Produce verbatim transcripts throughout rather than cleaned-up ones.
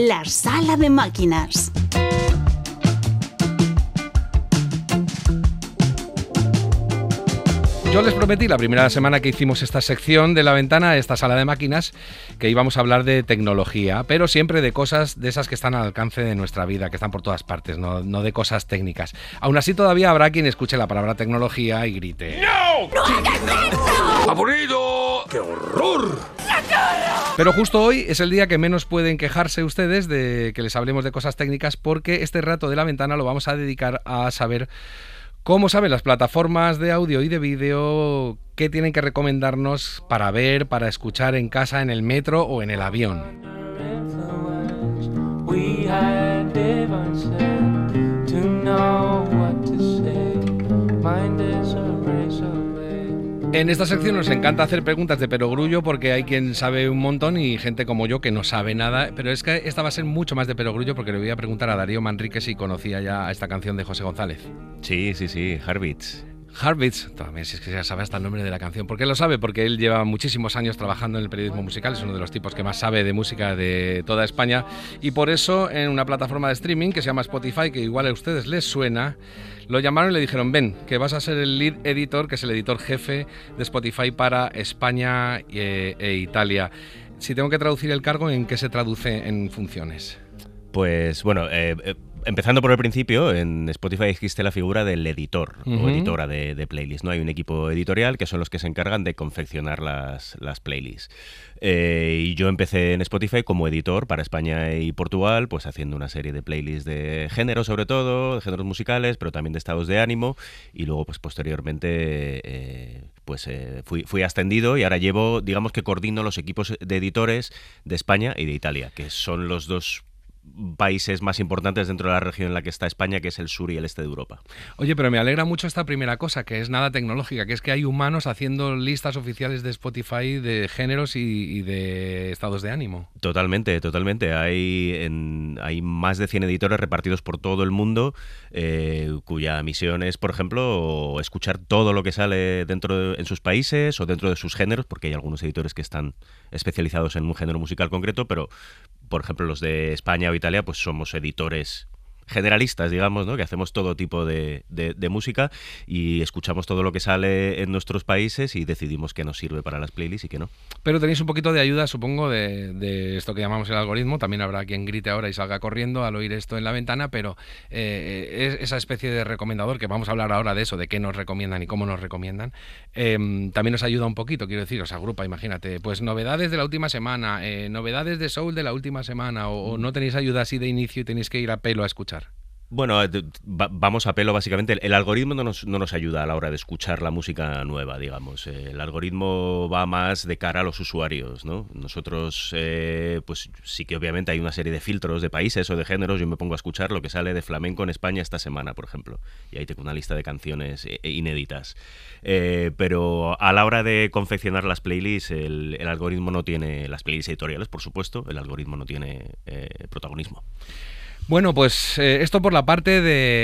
La Sala de Máquinas. Yo les prometí la primera semana que hicimos esta sección de La Ventana, esta sala de máquinas, que íbamos a hablar de tecnología, pero siempre de cosas de esas que están al alcance de nuestra vida, que están por todas partes, no, no de cosas técnicas. Aún así todavía habrá quien escuche la palabra tecnología y grite ¡No! ¡No hagas esto! ¡Aburrido! ¡Qué horror! Pero justo hoy es el día que menos pueden quejarse ustedes de que les hablemos de cosas técnicas, porque este rato de La Ventana lo vamos a dedicar a saber cómo saben las plataformas de audio y de vídeo qué tienen que recomendarnos para ver, para escuchar en casa, en el metro o en el avión. En esta sección nos encanta hacer preguntas de perogrullo porque hay quien sabe un montón y gente como yo que no sabe nada, pero es que esta va a ser mucho más de perogrullo porque le voy a preguntar a Darío Manrique si conocía ya esta canción de José González. Sí, sí, sí, Heartbeats. Heartbeats, también si es que ya sabe hasta el nombre de la canción. ¿Por qué lo sabe? Porque él lleva muchísimos años trabajando en el periodismo musical, es uno de los tipos que más sabe de música de toda España y por eso en una plataforma de streaming que se llama Spotify, que igual a ustedes les suena, lo llamaron y le dijeron, ven, que vas a ser el lead editor, que es el editor jefe de Spotify para España e, e Italia. Si tengo que traducir el cargo, ¿en qué se traduce en funciones? Pues bueno, eh, eh, empezando por el principio, en Spotify existe la figura del editor uh-huh. o editora de, de playlists, ¿no? Hay un equipo editorial que son los que se encargan de confeccionar las, las playlists. Eh, y yo empecé en Spotify como editor para España y Portugal, pues haciendo una serie de playlists de género sobre todo, de géneros musicales, pero también de estados de ánimo. Y luego, pues posteriormente, eh, pues eh, fui, fui ascendido y ahora llevo, digamos que coordino los equipos de editores de España y de Italia, que son los dos países más importantes dentro de la región en la que está España, que es el sur y el este de Europa. Oye, pero me alegra mucho esta primera cosa, que es nada tecnológica, que es que hay humanos haciendo listas oficiales de Spotify de géneros y, y de estados de ánimo. Totalmente, totalmente. Hay, en, hay más de cien editores repartidos por todo el mundo, eh, cuya misión es, por ejemplo, escuchar todo lo que sale dentro de, en sus países o dentro de sus géneros, porque hay algunos editores que están especializados en un género musical concreto, pero por ejemplo, los de España o Italia, pues somos editores generalistas, digamos, ¿no? Que hacemos todo tipo de, de, de música y escuchamos todo lo que sale en nuestros países y decidimos qué nos sirve para las playlists y qué no. Pero tenéis un poquito de ayuda, supongo, de, de esto que llamamos el algoritmo. También habrá quien grite ahora y salga corriendo al oír esto en La Ventana, pero eh, es esa especie de recomendador, que vamos a hablar ahora de eso, de qué nos recomiendan y cómo nos recomiendan, eh, también nos ayuda un poquito, quiero decir, os agrupa, imagínate, pues novedades de la última semana, eh, novedades de soul de la última semana, o, o no tenéis ayuda así de inicio y tenéis que ir a pelo a escuchar. Bueno, vamos a pelo básicamente. El algoritmo no nos, no nos ayuda a la hora de escuchar la música nueva, digamos. El algoritmo va más de cara a los usuarios, ¿no? Nosotros, eh, pues sí que obviamente hay una serie de filtros de países o de géneros. Yo me pongo a escuchar lo que sale de flamenco en España esta semana, por ejemplo. Y ahí tengo una lista de canciones inéditas. Eh, pero a la hora de confeccionar las playlists, el, el algoritmo no tiene... Las playlists editoriales, por supuesto, el algoritmo no tiene eh, protagonismo. Bueno, pues eh, esto por la parte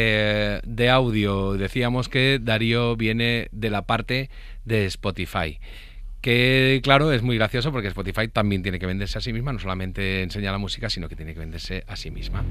de, de audio. Decíamos que Darío viene de la parte de Spotify. Que claro, es muy gracioso porque Spotify también tiene que venderse a sí misma, no solamente enseña la música, sino que tiene que venderse a sí misma.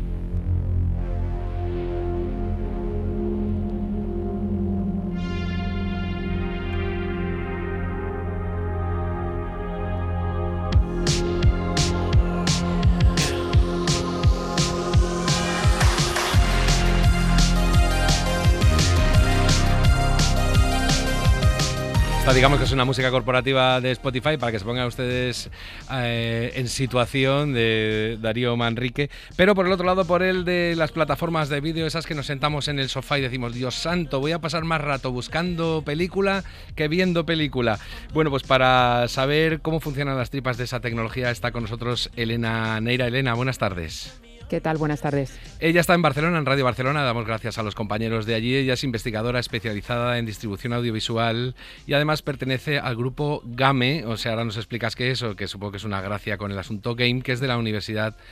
Digamos que es una música corporativa de Spotify para que se pongan ustedes eh, en situación de Darío Manrique, pero por el otro lado, por el de las plataformas de vídeo, esas que nos sentamos en el sofá y decimos, Dios santo, voy a pasar más rato buscando película que viendo película. Bueno, pues para saber cómo funcionan las tripas de esa tecnología está con nosotros Elena Neira. Elena, buenas tardes. ¿Qué tal? Buenas tardes. Ella está en Barcelona, en Radio Barcelona, damos gracias a los compañeros de allí. Ella es investigadora especializada en distribución audiovisual y además pertenece al grupo GAME, o sea, ahora nos explicas qué es, o que supongo que es una gracia con el asunto Game, que es de la Universidad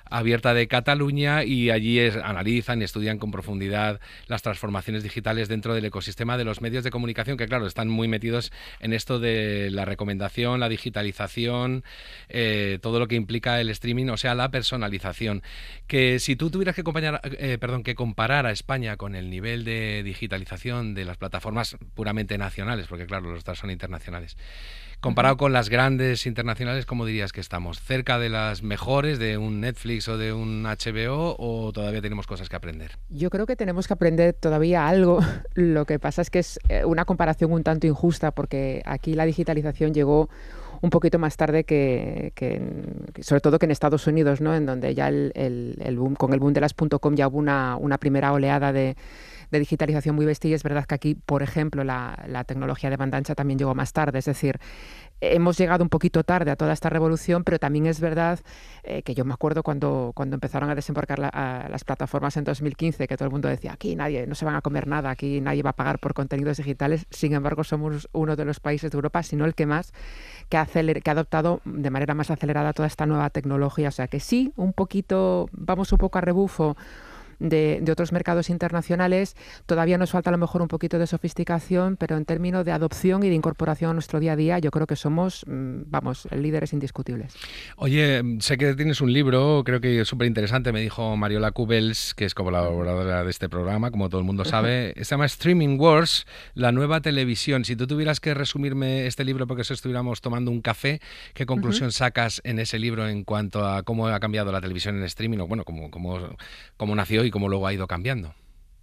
abierta de Cataluña, y allí es, analizan y estudian con profundidad las transformaciones digitales dentro del ecosistema de los medios de comunicación, que claro, están muy metidos en esto de la recomendación, la digitalización, eh, todo lo que implica el streaming, o sea, la personalización. Que si tú tuvieras que comparar, eh, perdón, que comparar a España con el nivel de digitalización de las plataformas puramente nacionales, porque claro, los otras son internacionales, comparado con las grandes internacionales, ¿cómo dirías que estamos? ¿Cerca de las mejores de un Netflix o de un H B O, o todavía tenemos cosas que aprender? Yo creo que tenemos que aprender todavía algo. Lo que pasa es que es una comparación un tanto injusta, porque aquí la digitalización llegó un poquito más tarde que, que en, sobre todo que en Estados Unidos, ¿no? En donde ya el, el, el boom, con el boom de las .com ya hubo una, una primera oleada de, de digitalización muy bestia. Y es verdad que aquí, por ejemplo, la, la tecnología de banda ancha también llegó más tarde. Es decir, hemos llegado un poquito tarde a toda esta revolución, pero también es verdad eh, que yo me acuerdo cuando, cuando empezaron a desembarcar la, a las plataformas en dos mil quince, que todo el mundo decía, aquí nadie, no se van a comer nada, aquí nadie va a pagar por contenidos digitales. Sin embargo, somos uno de los países de Europa, si no el que más, que ha, aceler, que ha adoptado de manera más acelerada toda esta nueva tecnología. O sea que sí, un poquito, vamos un poco a rebufo De, de otros mercados internacionales. Todavía nos falta a lo mejor un poquito de sofisticación, pero en términos de adopción y de incorporación a nuestro día a día, yo creo que somos, vamos, líderes indiscutibles. Oye, sé que tienes un libro, creo que es súper interesante, me dijo Mariola Cubels, que es colaboradora de este programa, como todo el mundo sabe. Se llama Streaming Wars, la nueva televisión. Si tú tuvieras que resumirme este libro, porque si estuviéramos tomando un café, ¿qué conclusión uh-huh. sacas en ese libro en cuanto a cómo ha cambiado la televisión en streaming, o bueno, cómo, cómo, cómo nació y cómo luego ha ido cambiando?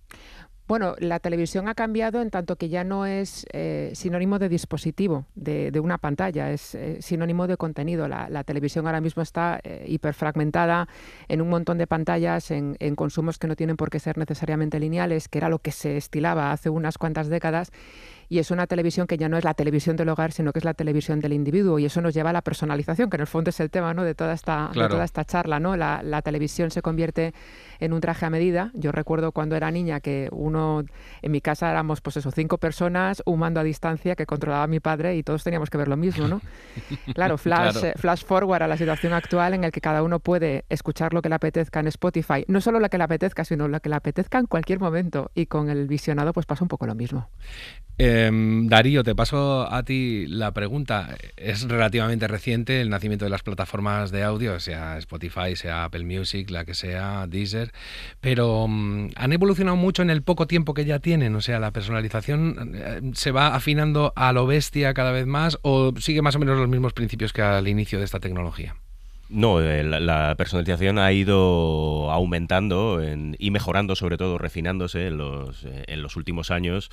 Bueno, la televisión ha cambiado en tanto que ya no es eh, sinónimo de dispositivo, de, de una pantalla, es eh, sinónimo de contenido. La, la televisión ahora mismo está eh, hiperfragmentada en un montón de pantallas, en, en consumos que no tienen por qué ser necesariamente lineales, que era lo que se estilaba hace unas cuantas décadas. Y es una televisión que ya no es la televisión del hogar, sino que es la televisión del individuo. Y eso nos lleva a la personalización, que en el fondo es el tema, ¿no?, de toda esta, claro. de toda esta charla, ¿no? La, la televisión se convierte en un traje a medida. Yo recuerdo cuando era niña que uno, en mi casa éramos, pues eso, cinco personas, un mando a distancia que controlaba a mi padre y todos teníamos que ver lo mismo, ¿no? Claro, flash, claro. Eh, flash forward a la situación actual en el que cada uno puede escuchar lo que le apetezca en Spotify. No solo lo que le apetezca, sino lo que le apetezca en cualquier momento. Y con el visionado pues pasa un poco lo mismo. Eh, Darío, te paso a ti la pregunta. Es relativamente reciente el nacimiento de las plataformas de audio, sea Spotify, sea Apple Music, la que sea, Deezer, pero um, han evolucionado mucho en el poco tiempo que ya tienen. O sea, la personalización eh, se va afinando a lo bestia cada vez más, o sigue más o menos los mismos principios que al inicio de esta tecnología. No, la, la personalización ha ido aumentando en, y mejorando, sobre todo refinándose en los, en los últimos años.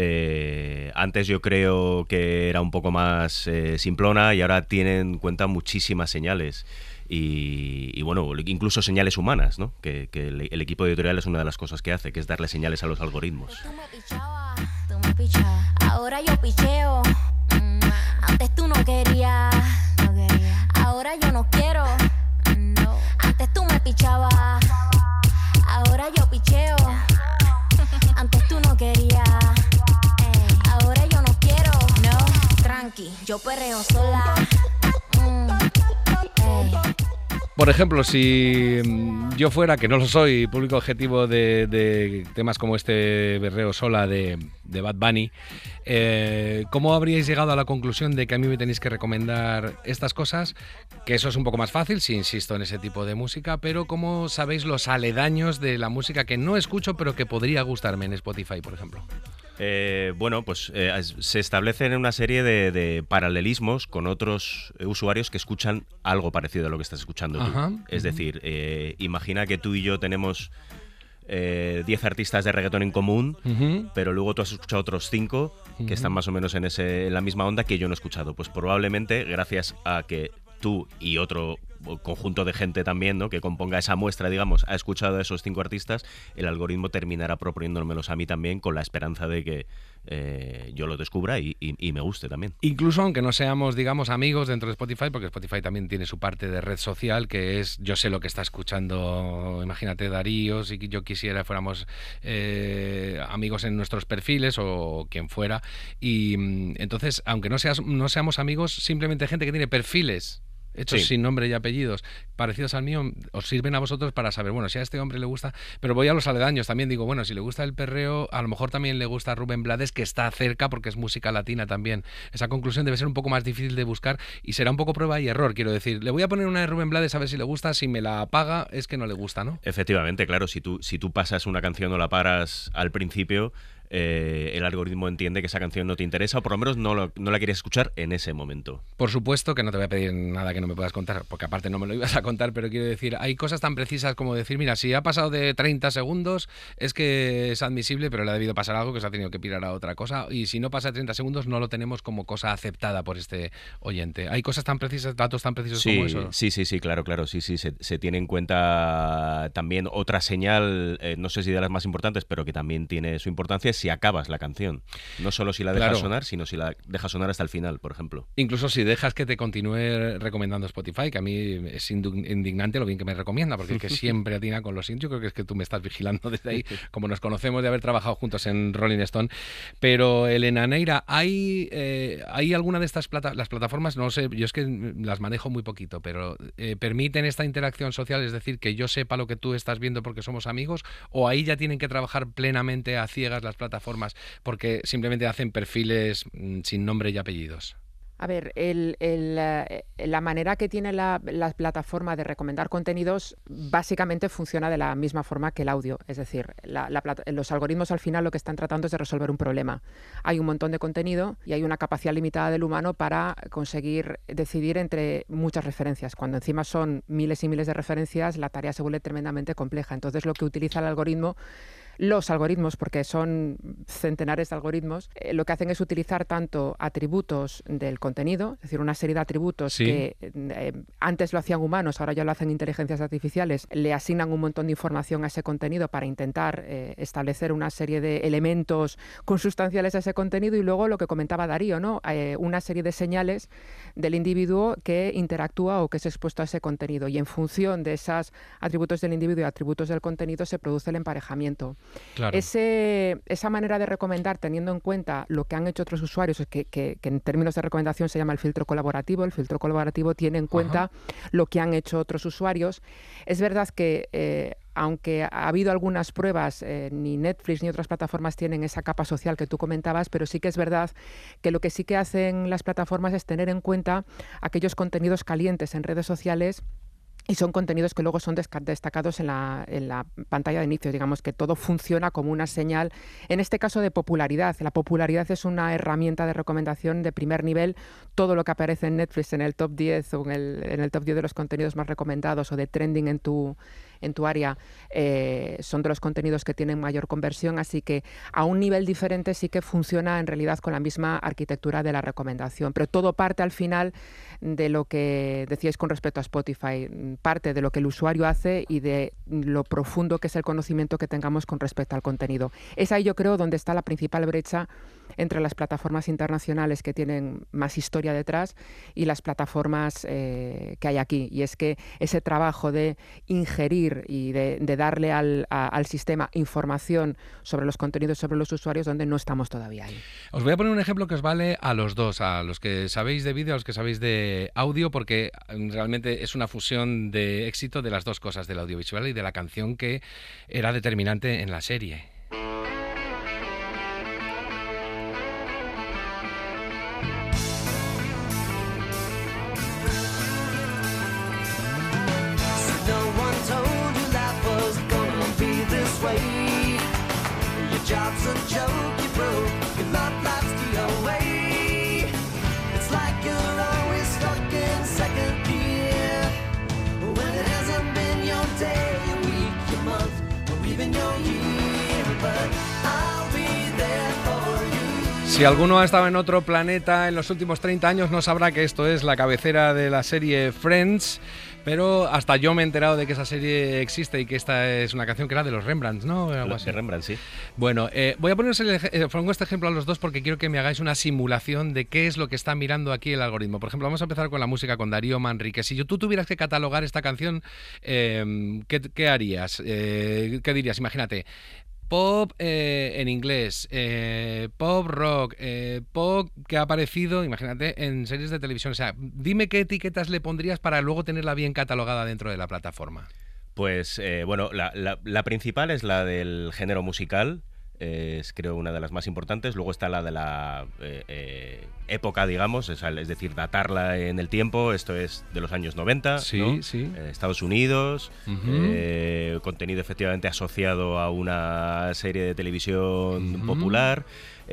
Eh, antes yo creo que era un poco más eh, simplona, y ahora tiene en cuenta muchísimas señales. Y, y bueno, incluso señales humanas, ¿no? Que, que el, el equipo editorial es una de las cosas que hace, que es darle señales a los algoritmos. Tú me pichabas, tú me pichabas. Ahora yo picheo. Antes tú no querías. No quería. Ahora yo no quiero. No. Antes tú me pichabas. Ahora yo picheo. Antes tú no querías. Ey. Ahora yo no quiero. No. Tranqui, yo perreo sola. Mm. Por ejemplo, si yo fuera, que no lo soy, público objetivo de, de temas como este berreo sola de, de Bad Bunny, eh, ¿cómo habríais llegado a la conclusión de que a mí me tenéis que recomendar estas cosas? Que eso es un poco más fácil, si insisto en ese tipo de música, pero ¿cómo sabéis los aledaños de la música que no escucho pero que podría gustarme en Spotify, por ejemplo? Eh, bueno, pues eh, se establecen una serie de, de paralelismos con otros usuarios que escuchan algo parecido a lo que estás escuchando tú. Ajá. Es decir, eh, imagina que tú y yo tenemos eh, diez artistas de reggaetón en común, uh-huh. pero luego tú has escuchado otros cinco que uh-huh. están más o menos en, ese, en la misma onda que yo no he escuchado. Pues probablemente, gracias a que tú y otro conjunto de gente también, ¿no?, que componga esa muestra, digamos, ha escuchado a esos cinco artistas, el algoritmo terminará proponiéndomelos a mí también, con la esperanza de que eh, yo lo descubra y, y, y me guste también. Incluso aunque no seamos, digamos, amigos dentro de Spotify, porque Spotify también tiene su parte de red social, que es, yo sé lo que está escuchando, imagínate Darío, si yo quisiera fuéramos eh, amigos en nuestros perfiles o quien fuera, y entonces, aunque no, seas, no seamos amigos, simplemente gente que tiene perfiles hechos Sí. sin nombre y apellidos, parecidos al mío, os sirven a vosotros para saber, bueno, si a este hombre le gusta, pero voy a los aledaños también, digo, bueno, si le gusta el perreo, a lo mejor también le gusta Rubén Blades, que está cerca porque es música latina también. Esa conclusión debe ser un poco más difícil de buscar y será un poco prueba y error, quiero decir. Le voy a poner una de Rubén Blades a ver si le gusta, si me la apaga es que no le gusta, ¿no? Efectivamente, claro, si tú, si tú pasas una canción o la paras al principio, eh, el algoritmo entiende que esa canción no te interesa o por lo menos no, lo, no la quieres escuchar en ese momento. Por supuesto que no te voy a pedir nada que no me puedas contar, porque aparte no me lo ibas a contar, pero quiero decir, hay cosas tan precisas como decir, mira, si ha pasado de treinta segundos es que es admisible, pero le ha debido pasar algo que se ha tenido que pirar a otra cosa, y si no pasa de treinta segundos no lo tenemos como cosa aceptada por este oyente. ¿Hay cosas tan precisas, datos tan precisos Sí, como eso? sí, sí, sí, claro, claro, sí, sí, se, se tiene en cuenta también otra señal, eh, no sé si de las más importantes, pero que también tiene su importancia, es si acabas la canción. No solo si la dejas Claro. sonar, sino si la dejas sonar hasta el final, por ejemplo. Incluso si dejas que te continúe recomendando Spotify, que a mí es indu- indignante lo bien que me recomienda, porque es que siempre atina con los indios. Yo creo que es que tú me estás vigilando desde ahí, como nos conocemos de haber trabajado juntos en Rolling Stone. Pero, Elena Neira, ¿hay, eh, ¿hay alguna de estas plata las plataformas? No sé, yo es que las manejo muy poquito, pero eh, ¿permiten esta interacción social? Es decir, que yo sepa lo que tú estás viendo porque somos amigos, ¿o ahí ya tienen que trabajar plenamente a ciegas las plataformas porque simplemente hacen perfiles mm, sin nombre y apellidos? A ver, el, el, eh, la manera que tiene la, la plataforma de recomendar contenidos básicamente funciona de la misma forma que el audio. Es decir, la, la plata- los algoritmos al final lo que están tratando es de resolver un problema. Hay un montón de contenido y hay una capacidad limitada del humano para conseguir decidir entre muchas referencias. Cuando encima son miles y miles de referencias, la tarea se vuelve tremendamente compleja. Entonces, lo que utiliza el algoritmo los algoritmos, porque son centenares de algoritmos, eh, lo que hacen es utilizar tanto atributos del contenido, es decir, una serie de atributos Sí. que eh, antes lo hacían humanos, ahora ya lo hacen inteligencias artificiales, le asignan un montón de información a ese contenido para intentar eh, establecer una serie de elementos consustanciales a ese contenido y luego lo que comentaba Darío, ¿no? Eh, una serie de señales del individuo que interactúa o que es expuesto a ese contenido y en función de esos atributos del individuo y atributos del contenido se produce el emparejamiento. Claro. Ese, esa manera de recomendar, teniendo en cuenta lo que han hecho otros usuarios, que, que, que en términos de recomendación se llama el filtro colaborativo, el filtro colaborativo tiene en cuenta Ajá. lo que han hecho otros usuarios. Es verdad que eh, aunque ha habido algunas pruebas, eh, ni Netflix ni otras plataformas tienen esa capa social que tú comentabas, pero sí que es verdad que lo que sí que hacen las plataformas es tener en cuenta aquellos contenidos calientes en redes sociales. Y son contenidos que luego son destacados en la, en la pantalla de inicio. Digamos que todo funciona como una señal, en este caso de popularidad. La popularidad es una herramienta de recomendación de primer nivel. Todo lo que aparece en Netflix en el top diez o en el, en el top diez de los contenidos más recomendados o de trending en tu, en tu área eh, son de los contenidos que tienen mayor conversión. Así que a un nivel diferente sí que funciona en realidad con la misma arquitectura de la recomendación. Pero todo parte al final de lo que decíais con respecto a Spotify. Parte de lo que el usuario hace y de lo profundo que es el conocimiento que tengamos con respecto al contenido. Es ahí, yo creo, donde está la principal brecha entre las plataformas internacionales que tienen más historia detrás y las plataformas eh, que hay aquí. Y es que ese trabajo de ingerir y de, de darle al, a, al sistema información sobre los contenidos, sobre los usuarios, donde no estamos todavía ahí. Os voy a poner un ejemplo que os vale a los dos, a los que sabéis de vídeo, a los que sabéis de audio, porque realmente es una fusión de éxito de las dos cosas, del audiovisual y de la canción, que era determinante en la serie. Si alguno ha estado en otro planeta en los últimos treinta años no sabrá que esto es la cabecera de la serie Friends, pero hasta yo me he enterado de que esa serie existe y que esta es una canción que era de los Rembrandts, ¿no? Algo así. De Rembrandt, sí. Bueno, eh, voy a poneros el, eh, pongo este ejemplo a los dos porque quiero que me hagáis una simulación de qué es lo que está mirando aquí el algoritmo. Por ejemplo, vamos a empezar con la música, con Darío Manrique. Si yo, tú tuvieras que catalogar esta canción, eh, ¿qué, qué harías? Eh, ¿Qué dirías? Imagínate, pop eh, en inglés, eh, pop rock, eh, pop que ha aparecido, imagínate, en series de televisión. O sea, dime qué etiquetas le pondrías para luego tenerla bien catalogada dentro de la plataforma. Pues, eh, bueno, la, la, la principal es la del género musical. Es, creo, una de las más importantes. Luego está la de la eh, eh, época, digamos, es, es decir, datarla en el tiempo. Esto es de los años noventa, sí, ¿no? sí. Eh, Estados Unidos, uh-huh. eh, contenido efectivamente asociado a una serie de televisión uh-huh. popular.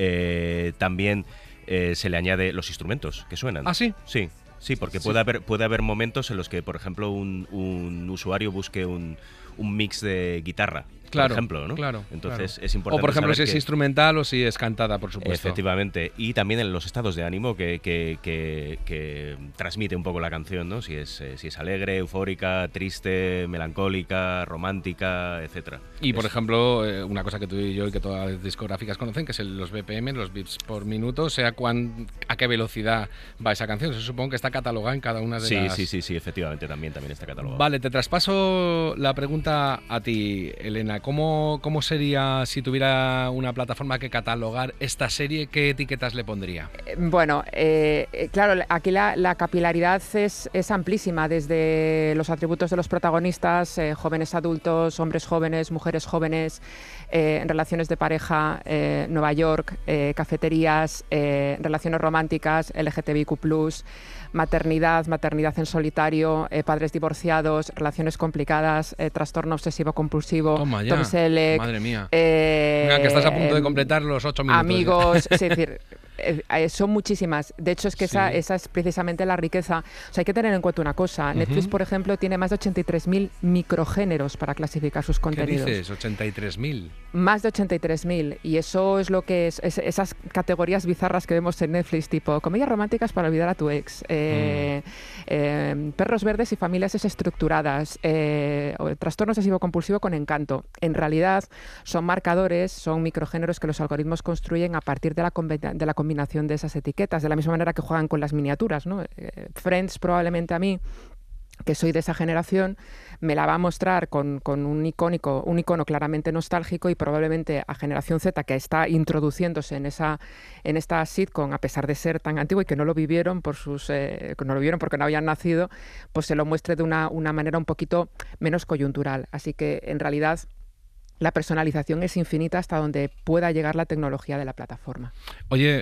Eh, también eh, se le añade los instrumentos que suenan. ¿Ah, sí? Sí. Sí, porque sí. Puede, haber, puede haber momentos en los que, por ejemplo, un, un usuario busque un, un mix de guitarra. Claro, por ejemplo, ¿no? Claro, Entonces claro. es importante. O por ejemplo, si es que, instrumental o si es cantada, por supuesto. Efectivamente. Y también en los estados de ánimo que, que, que, que transmite un poco la canción, ¿no? Si es, eh, si es alegre, eufórica, triste, melancólica, romántica, etcétera. Y es... por ejemplo, eh, una cosa que tú y yo y que todas las discográficas conocen, que es el, los B P M, los bits por minuto, o sea, cuán, a qué velocidad va esa canción. Eso supongo que está catalogada en cada una de sí, las... Sí, sí, sí, efectivamente, también, también está catalogado. Vale, te traspaso la pregunta a ti, Elena. ¿Cómo, cómo sería si tuviera una plataforma que catalogar esta serie? ¿Qué etiquetas le pondría? Bueno, eh, claro, aquí la, la capilaridad es, es amplísima, desde los atributos de los protagonistas, eh, jóvenes adultos, hombres jóvenes, mujeres jóvenes, eh, relaciones de pareja, eh, Nueva York, eh, cafeterías, eh, relaciones románticas, L G T B Q plus, maternidad, maternidad en solitario, eh, padres divorciados, relaciones complicadas, eh, trastorno obsesivo-compulsivo, Toma ya, Tom Selleck, madre mía. Eh, Mira, que estás a punto de completar los ocho minutos. Amigos, es decir, eh, eh, son muchísimas. De hecho, es que sí. esa, esa es precisamente la riqueza. O sea, hay que tener en cuenta una cosa. Uh-huh. Netflix, por ejemplo, tiene más de ochenta y tres mil microgéneros para clasificar sus contenidos. ¿Qué dices? ¿ochenta y tres mil? Más de ochenta y tres mil. Y eso es lo que es, es esas categorías bizarras que vemos en Netflix, tipo comedias románticas para olvidar a tu ex, eh, mm. eh, perros verdes y familias desestructuradas, eh, o trastorno obsesivo-compulsivo con encanto. En realidad son marcadores, son microgéneros que los algoritmos construyen a partir de la, de la combinación de esas etiquetas, de la misma manera que juegan con las miniaturas, ¿no? Eh, Friends, probablemente a mí, que soy de esa generación, me la va a mostrar con, con un icónico, un icono claramente nostálgico, y probablemente a generación Z, que está introduciéndose en esa en esta sitcom, a pesar de ser tan antiguo y que no lo vivieron por sus eh, que no lo vivieron porque no habían nacido, pues se lo muestre de una, una manera un poquito menos coyuntural. Así que en realidad la personalización es infinita hasta donde pueda llegar la tecnología de la plataforma. Oye,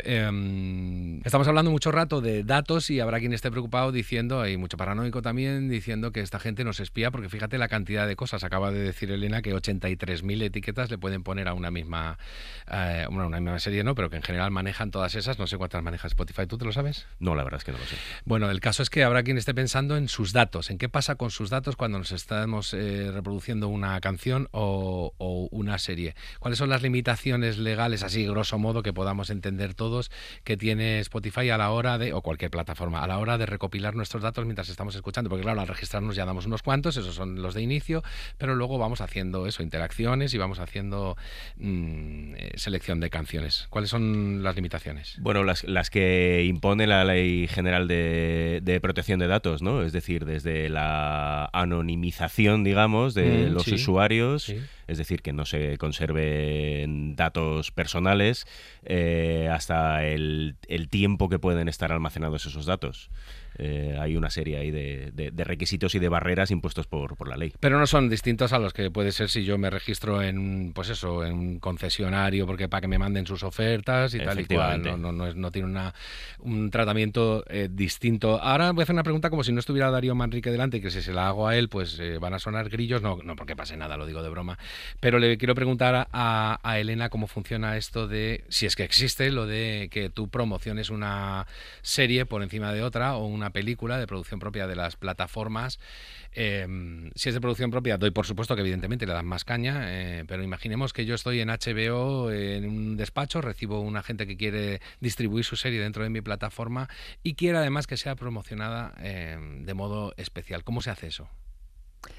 eh, estamos hablando mucho rato de datos y habrá quien esté preocupado diciendo, hay mucho paranoico también, diciendo que esta gente nos espía, porque fíjate la cantidad de cosas. Acaba de decir Elena que ochenta y tres mil etiquetas le pueden poner a una misma, eh, una, una misma serie, ¿no? Pero que en general manejan todas esas. No sé cuántas maneja Spotify. ¿Tú te lo sabes? No, la verdad es que no lo sé. Bueno, el caso es que habrá quien esté pensando en sus datos, en qué pasa con sus datos cuando nos estamos eh, reproduciendo una canción o, o o una serie. ¿Cuáles son las limitaciones legales, así grosso modo, que podamos entender todos, que tiene Spotify a la hora de, o cualquier plataforma, a la hora de recopilar nuestros datos mientras estamos escuchando? Porque claro, al registrarnos ya damos unos cuantos, esos son los de inicio, pero luego vamos haciendo eso, interacciones, y vamos haciendo mmm, selección de canciones. ¿Cuáles son las limitaciones? Bueno, las, las que impone la Ley General de, de Protección de Datos, ¿no? Es decir, desde la anonimización, digamos, de mm, los sí, usuarios, sí. Es decir, que no se conserven datos personales, eh, hasta el, el tiempo que pueden estar almacenados esos datos. Eh, hay una serie ahí de, de, de requisitos y de barreras impuestos por, por la ley. Pero no son distintos a los que puede ser si yo me registro en, pues eso, en un concesionario porque para que me manden sus ofertas y tal y cual. No, no, no, es, no tiene una, un tratamiento eh, distinto. Ahora voy a hacer una pregunta como si no estuviera Darío Manrique delante, que si se la hago a él pues eh, van a sonar grillos. No, no porque pase nada, lo digo de broma. Pero le quiero preguntar a, a Elena cómo funciona esto de, si es que existe, lo de que tú promociones una serie por encima de otra o una película de producción propia de las plataformas. Eh, si es de producción propia, doy por supuesto que evidentemente le dan más caña, eh, pero imaginemos que yo estoy en H B O en un despacho, recibo una gente que quiere distribuir su serie dentro de mi plataforma y quiere además que sea promocionada eh, de modo especial. ¿Cómo se hace eso?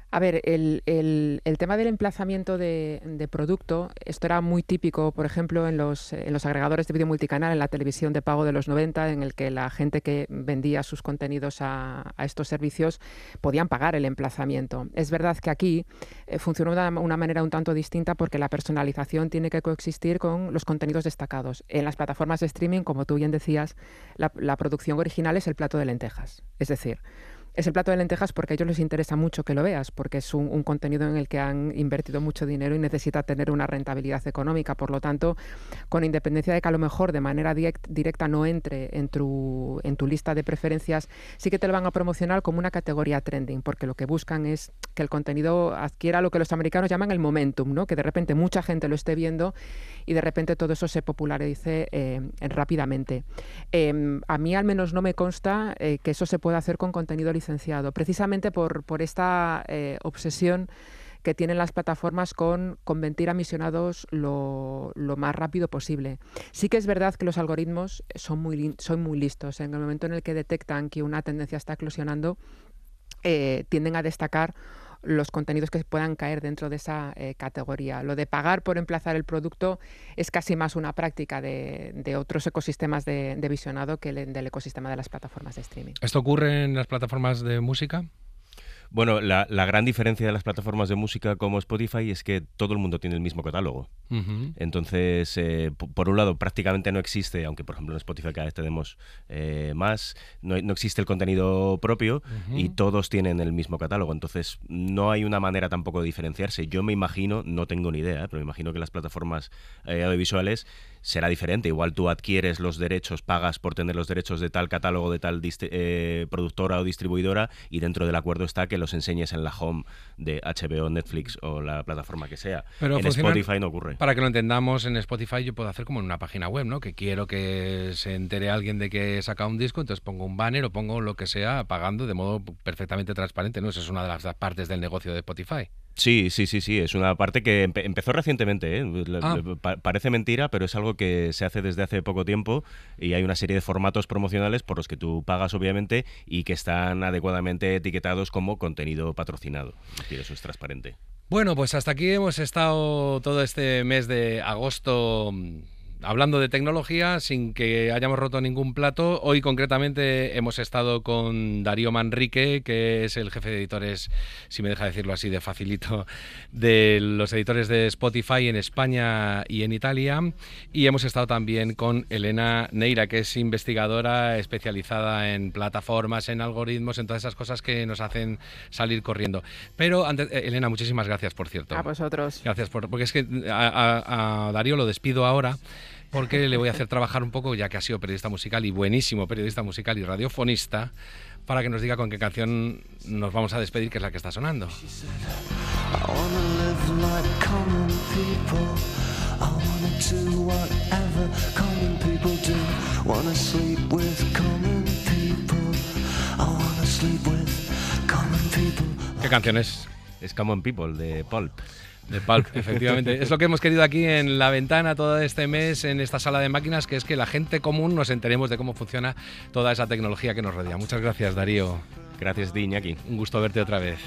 A ver, el, el, el tema del emplazamiento de, de producto, esto era muy típico, por ejemplo, en los, en los agregadores de vídeo multicanal, en la televisión de pago de los noventa, en el que la gente que vendía sus contenidos a, a estos servicios podían pagar el emplazamiento. Es verdad que aquí eh, funciona de una, una manera un tanto distinta porque la personalización tiene que coexistir con los contenidos destacados. En las plataformas de streaming, como tú bien decías, la, la producción original es el plato de lentejas. Es decir, es el plato de lentejas porque a ellos les interesa mucho que lo veas, porque es un, un contenido en el que han invertido mucho dinero y necesita tener una rentabilidad económica. Por lo tanto, con independencia de que a lo mejor de manera direct, directa no entre en tu, en tu lista de preferencias, sí que te lo van a promocionar como una categoría trending, porque lo que buscan es que el contenido adquiera lo que los americanos llaman el momentum, ¿no? Que de repente mucha gente lo esté viendo y de repente todo eso se popularice eh, rápidamente. Eh, a mí al menos no me consta eh, que eso se pueda hacer con contenido licenciado. Licenciado, precisamente por, por esta eh, obsesión que tienen las plataformas con convertir a misionados lo, lo más rápido posible. Sí que es verdad que los algoritmos son muy, son muy listos. En el momento en el que detectan que una tendencia está eclosionando, eh, tienden a destacar los contenidos que puedan caer dentro de esa eh, categoría. Lo de pagar por emplazar el producto es casi más una práctica de, de otros ecosistemas de, de visionado que el, del ecosistema de las plataformas de streaming. ¿Esto ocurre en las plataformas de música? Bueno, la, la gran diferencia de las plataformas de música como Spotify es que todo el mundo tiene el mismo catálogo. Uh-huh. Entonces, eh, p- por un lado, prácticamente no existe, aunque por ejemplo en Spotify cada vez tenemos eh, más, no, no existe el contenido propio uh-huh. y todos tienen el mismo catálogo. Entonces, no hay una manera tampoco de diferenciarse. Yo me imagino, no tengo ni idea, ¿eh? pero me imagino que las plataformas eh, audiovisuales será diferente. Igual tú adquieres los derechos, pagas por tener los derechos de tal catálogo, de tal dist- eh, productora o distribuidora, y dentro del acuerdo está que los enseñes en la home de H B O, Netflix o la plataforma que sea. Pero en Spotify no ocurre. Para que lo entendamos, en Spotify yo puedo hacer como en una página web, ¿no? Que quiero que se entere alguien de que he sacado un disco, entonces pongo un banner o pongo lo que sea pagando de modo perfectamente transparente, ¿no? Esa es una de las partes del negocio de Spotify. Sí, sí, sí, sí. Es una parte que empe- empezó recientemente, ¿eh? Ah. Pa- parece mentira, pero es algo que se hace desde hace poco tiempo y hay una serie de formatos promocionales por los que tú pagas, obviamente, y que están adecuadamente etiquetados como contenido patrocinado. Es decir, eso es transparente. Bueno, pues hasta aquí hemos estado todo este mes de agosto hablando de tecnología sin que hayamos roto ningún plato. Hoy concretamente hemos estado con Darío Manrique, que es el jefe de editores, si me deja decirlo así de facilito, de los editores de Spotify en España y en Italia. Y hemos estado también con Elena Neira, que es investigadora especializada en plataformas, en algoritmos, en todas esas cosas que nos hacen salir corriendo. Pero antes, Elena, muchísimas gracias, por cierto. A vosotros. Gracias, por, porque es que a, a, a Darío lo despido ahora, porque le voy a hacer trabajar un poco, ya que ha sido periodista musical y buenísimo periodista musical y radiofonista, para que nos diga con qué canción nos vamos a despedir, que es la que está sonando. ¿Qué canción es? Es Common People, de Pulp. De Pulp, efectivamente. Es lo que hemos querido aquí en La Ventana todo este mes, en esta sala de máquinas, que es que la gente común nos enteremos de cómo funciona toda esa tecnología que nos rodea. Muchas gracias, Darío. Gracias, Di, Iñaki. Un gusto verte otra vez.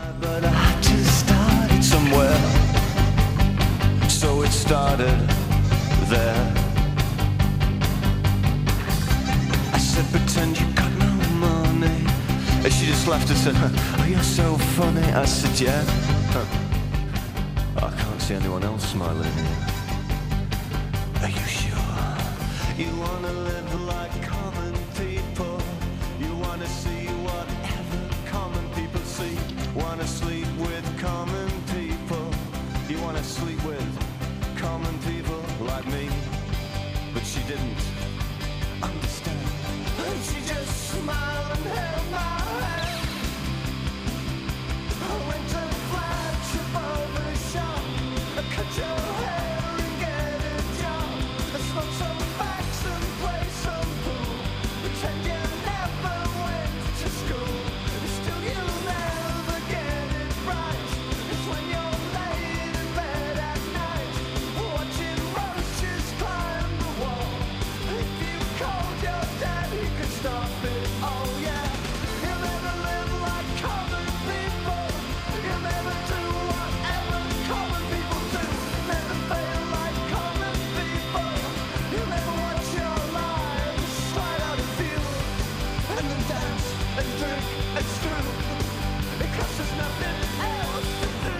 I can't see anyone else smiling here. Are you sure? You wanna live like common people. You wanna see whatever common people see. Wanna sleep with common people. You wanna sleep with common people like me. But she didn't understand. She just smiled and held my hand. I went to flash above the shop. Cut your hair and get a job. Smoke some facts and play some pool. Pretend you never went to school. Still you'll never get it right. It's when you're laid in bed at night, watching roaches climb the wall. If you called your dad, he could stop it. Oh yeah, you'll never live like common people. You'll and drink and screw, because there's nothing else to do.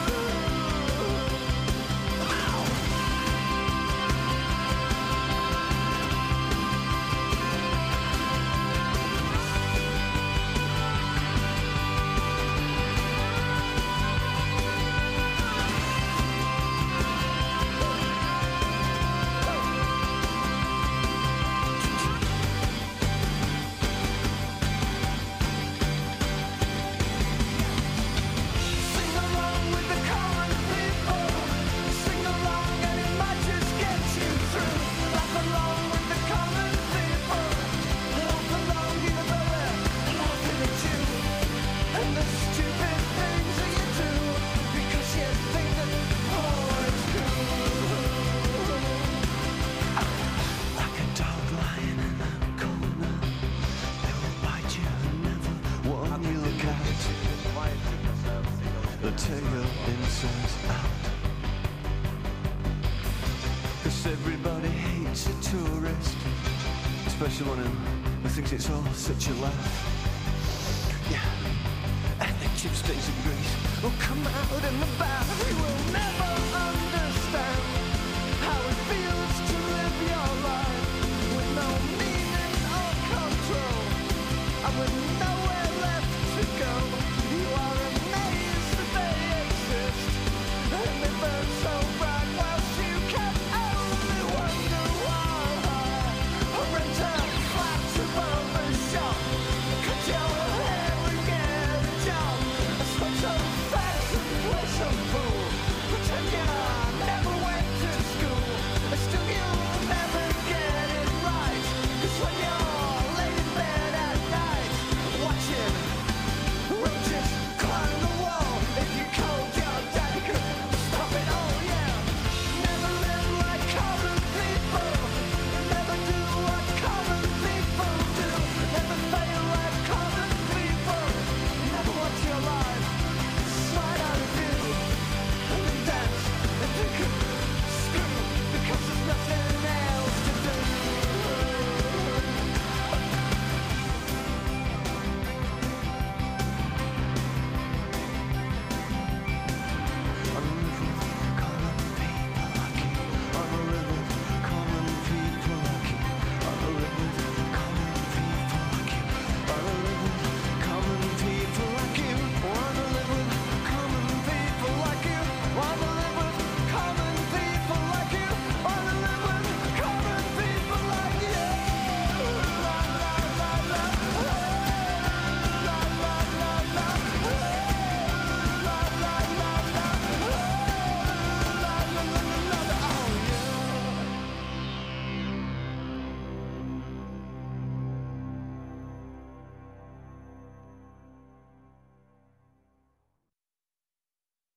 Everybody hates a tourist, especially one who thinks it's all such a laugh. Yeah, and the chip stains in grease will come out in the bath. We will never